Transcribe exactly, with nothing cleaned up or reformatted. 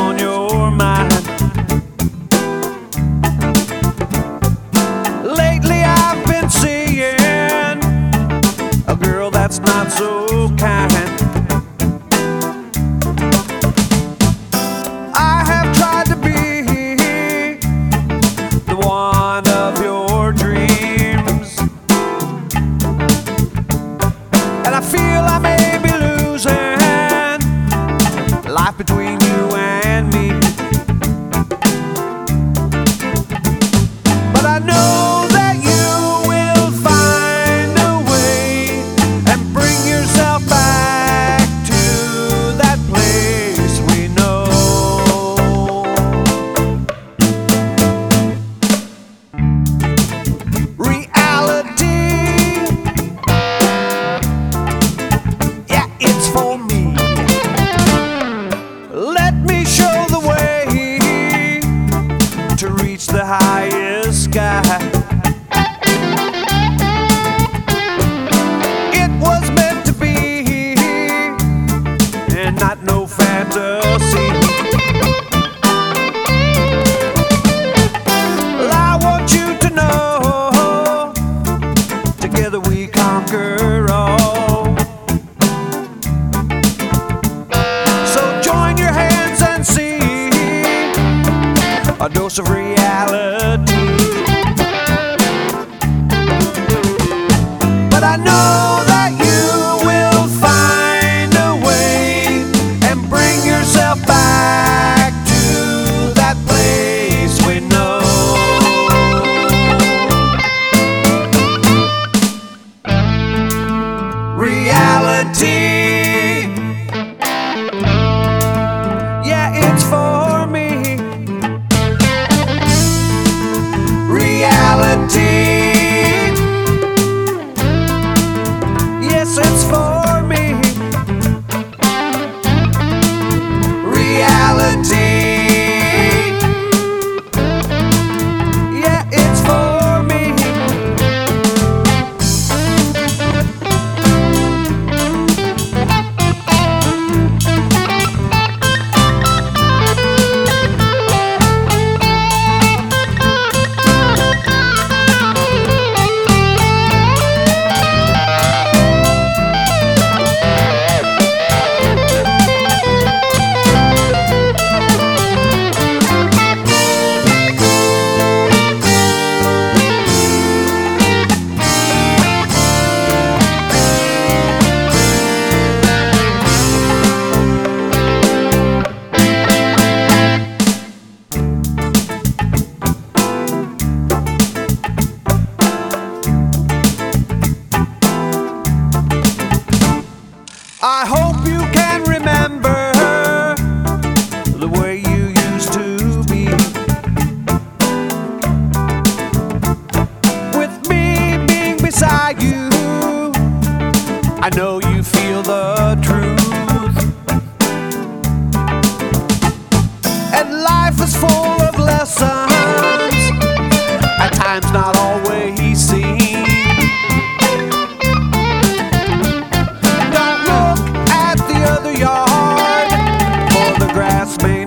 on your mind. Lately I've been seeing a girl that's not so kind. I have tried to be the one of your dreams, and I feel I may be losing life between you and me. But I know that you will find a way and bring yourself back to that place we know. Reality, yeah, it's for me. Let me show the way to reach the highest sky. It was meant to be, and not no fantasy. Well, I want you to know, together we conquer all. So join your hands and see a dose of reality. But I know that you will find a way and bring yourself back to that place we know. Reality, yeah, it's for me. Reality, yes, it's for me. Reality, yeah, it's for me. I hope you can remember the way you used to be. With me being beside you, I know you feel the truth. And life is full of lessons, at times not always seen. Yard, for the grass may